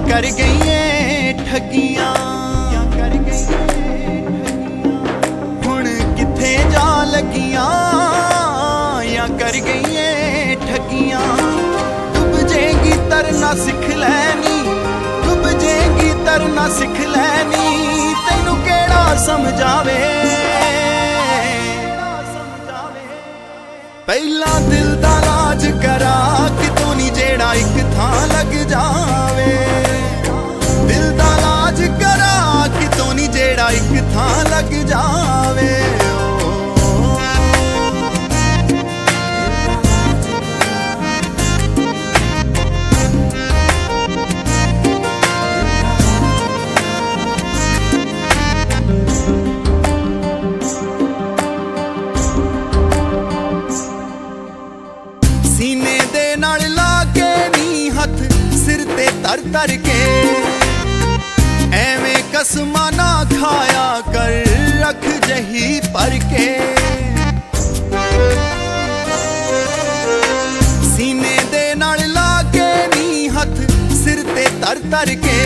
कर गई ठगियां हुण किथे जा लगियां या कर गई ठगियां। डुब जेगी तरना सिख लैनी, डुब जेगी तरना सिख लैनी, तैनू केड़ा समझावे। पहला दिल दा राज करा कितों नी जेड़ा एक थां लग जावे। दिल दा राज करा कितों नी जेड़ा एक थां लग जावे। सीने दे नाल ला के नी हथ सिर ते तर तर के, एवें कसमा ना खाया कर रख जही पर के। सीने दे नाल ला के नी हथ सिर ते तर तर के,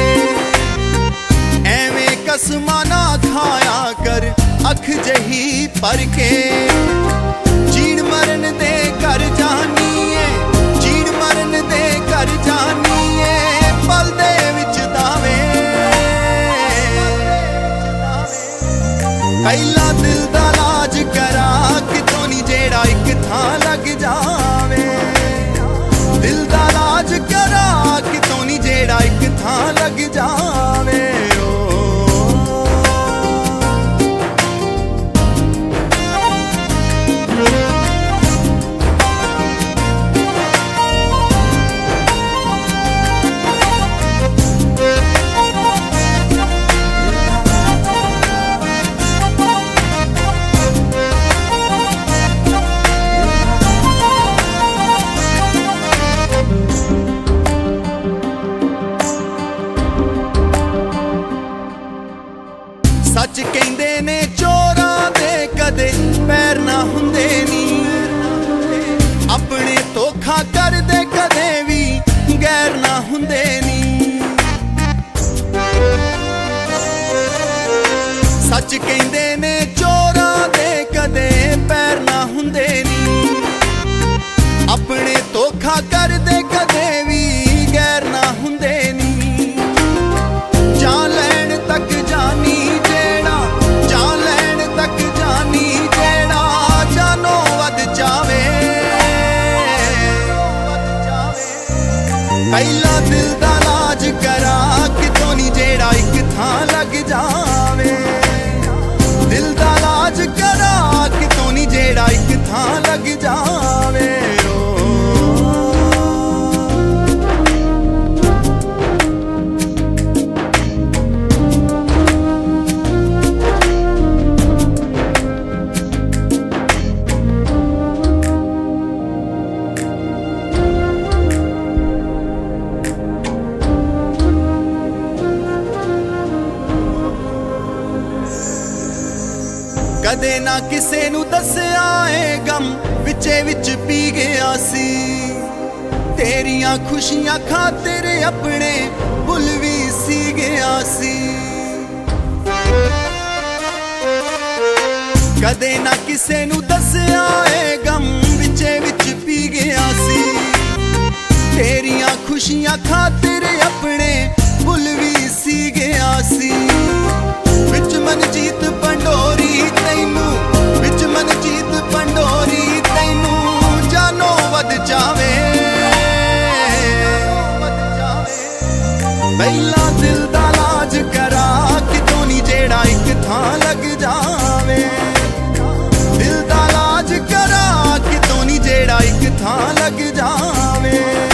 एवें कसमा ना खाया कर अख जही पर के। जीण मरन दे कर जानी है, जीण मरन दे कर जानी है, पल दे विच दावे। पहला दिल दा राज करा कितों नी जेड़ा एक थां लग जावे। दिल दा राज करा कितों नी जेड़ा एक थां लग जावे। सच कहंदे ने चोरां दे कदे पैर ना हुंदे नी, अपने धोखा कर दे कदे भी गैर ना हुंदे नी। सच कहंदे ने चोरां दे कदे पैर ना हुंदे नी, अपने धोखा कर दे कदे भी गैर ना हुंदे नी। जान लैण तक जानी जेड़ा, जान लैण तक जानी जेड़ा, जानो वध जावे। पहला दिल दा राज करा कितों नी जेड़ा एक थां लग जावे। दिल दा राज करा कितों नी जेड़ा एक थां लग जावे। कदे ना किसे नू दस्या ए गम विचे विच पी गया सी। तेरियां खुशियां खातिर अपने भुल भी सी गया सी। कदे ना किसे नू दस्या ए गम विचे विच पी गया सी। तेरियां खुशियां खातिर अपने भुल भी सी गया सी। विच मनजीत पंडोरी तैनू, विच मनजीत पंडोरी तैनू, जानो वध जावे। पहला दिल दा राज करा कितों नी जेड़ा एक थां लग जावे। दिल दा राज करा कितों नी जेड़ा एक थां लग जावे।